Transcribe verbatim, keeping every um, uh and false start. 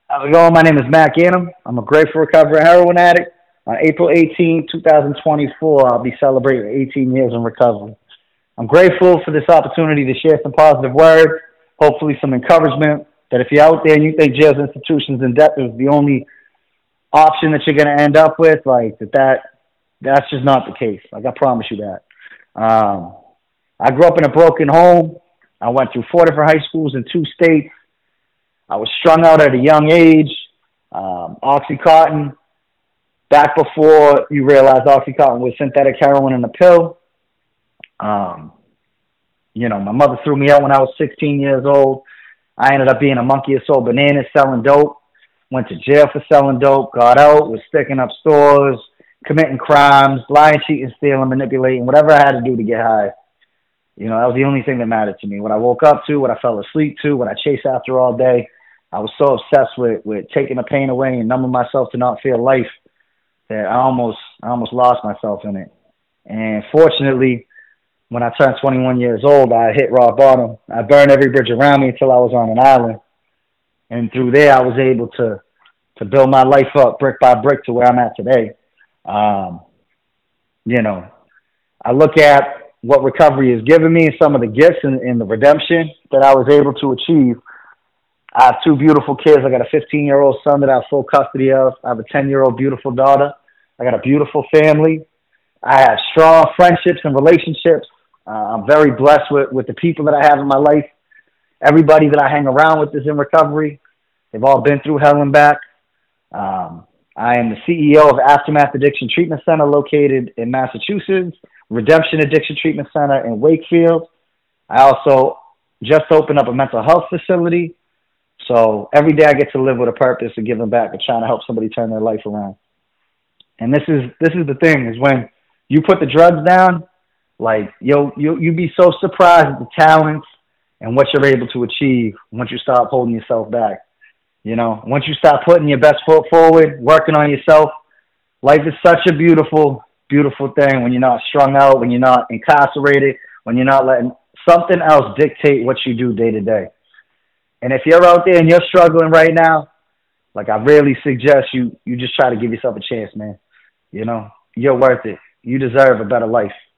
How's it going? My name is Matt Gannum. I'm a grateful recovering heroin addict. On April eighteenth, twenty twenty-four, I'll be celebrating eighteen years in recovery. I'm grateful for this opportunity to share some positive words, hopefully some encouragement, that if you're out there and you think jails, institutions, and death is the only option that you're going to end up with, like that, that that's just not the case. Like, I promise you that. Um, I grew up in a broken home. I went through four different high schools in two states. I was strung out at a young age. Um, Oxycontin, back before you realized Oxycontin was synthetic heroin in a pill. Um, you know, my mother threw me out when I was sixteen years old. I ended up being a monkey that sold bananas, selling dope. Went to jail for selling dope. Got out, was sticking up stores, committing crimes, lying, cheating, stealing, manipulating, whatever I had to do to get high. You know, that was the only thing that mattered to me. What I woke up to, what I fell asleep to, what I chased after all day. I was so obsessed with, with taking the pain away and numbing myself to not feel life that I almost I almost lost myself in it. And fortunately, when I turned twenty-one years old, I hit rock bottom. I burned every bridge around me until I was on an island. And through there, I was able to to build my life up brick by brick to where I'm at today. Um, you know, I look at what recovery has given me, some of the gifts and, and the redemption that I was able to achieve. I have two beautiful kids. I got a fifteen-year-old son that I have full custody of. I have a ten-year-old beautiful daughter. I got a beautiful family. I have strong friendships and relationships. Uh, I'm very blessed with, with the people that I have in my life. Everybody that I hang around with is in recovery. They've all been through hell and back. Um, I am the C E O of Aftermath Addiction Treatment Center located in Massachusetts, Redemption Addiction Treatment Center in Wakefield. I also just opened up a mental health facility. So every day I get to live with a purpose of giving back and trying to help somebody turn their life around. And this is this is the thing, is when you put the drugs down, like you'll you you be so surprised at the talents and what you're able to achieve once you stop holding yourself back. You know, once you start putting your best foot forward, working on yourself, life is such a beautiful, beautiful thing when you're not strung out, when you're not incarcerated, when you're not letting something else dictate what you do day to day. And if you're out there and you're struggling right now, like, I really suggest you you just try to give yourself a chance, man. You know, you're worth it. You deserve a better life.